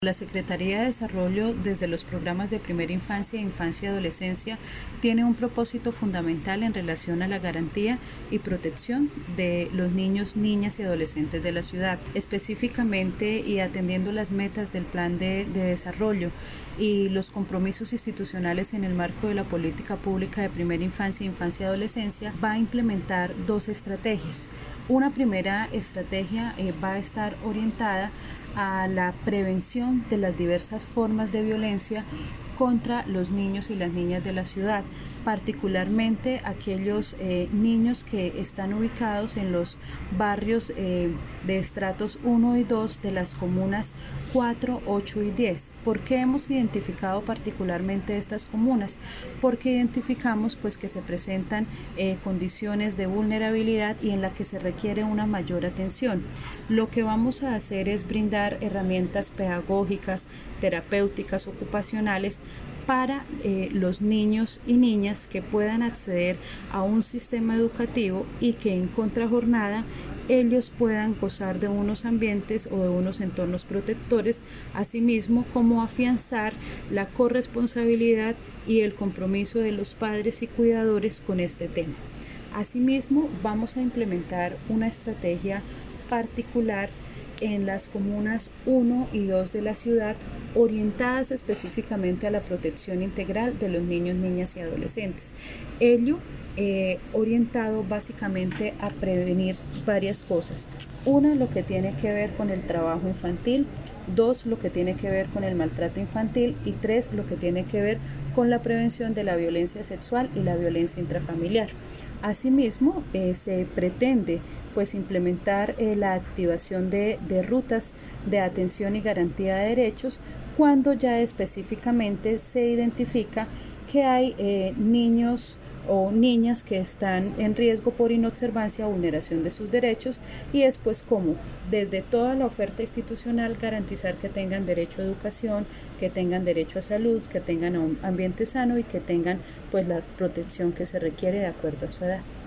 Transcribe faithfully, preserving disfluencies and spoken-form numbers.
La Secretaría de Desarrollo, desde los programas de primera infancia, infancia y adolescencia, tiene un propósito fundamental en relación a la garantía y protección de los niños, niñas y adolescentes de la ciudad. Específicamente y atendiendo las metas del plan de, de desarrollo y los compromisos institucionales en el marco de la política pública de primera infancia, infancia y adolescencia, va a implementar dos estrategias. Una primera estrategia eh, va a estar orientada a la prevención de las diversas formas de violencia contra los niños y las niñas de la ciudad, particularmente aquellos eh, niños que están ubicados en los barrios eh, de estratos uno y dos de las comunas cuatro, ocho y diez. ¿Por qué hemos identificado particularmente estas comunas? Porque identificamos pues que se presentan eh, condiciones de vulnerabilidad y en la que se requiere una mayor atención. Lo que vamos a hacer es brindar herramientas pedagógicas, terapéuticas, ocupacionales para eh, los niños y niñas que puedan acceder a un sistema educativo y que en contrajornada ellos puedan gozar de unos ambientes o de unos entornos protectores, asimismo como afianzar la corresponsabilidad y el compromiso de los padres y cuidadores con este tema. Asimismo, vamos a implementar una estrategia particular en las comunas uno y dos de la ciudad, orientadas específicamente a la protección integral de los niños, niñas y adolescentes. Ello eh, orientado básicamente a prevenir varias cosas. Una, lo que tiene que ver con el trabajo infantil. Dos, lo que tiene que ver con el maltrato infantil. Y tres, lo que tiene que ver con la prevención de la violencia sexual y la violencia intrafamiliar. Asimismo, eh, se pretende pues implementar eh, la activación de, de rutas de atención y garantía de derechos cuando ya específicamente se identifica que hay eh, niños o niñas que están en riesgo por inobservancia o vulneración de sus derechos, y es pues como desde toda la oferta institucional garantizar que tengan derecho a educación, que tengan derecho a salud, que tengan un ambiente sano y que tengan pues la protección que se requiere de acuerdo a su edad.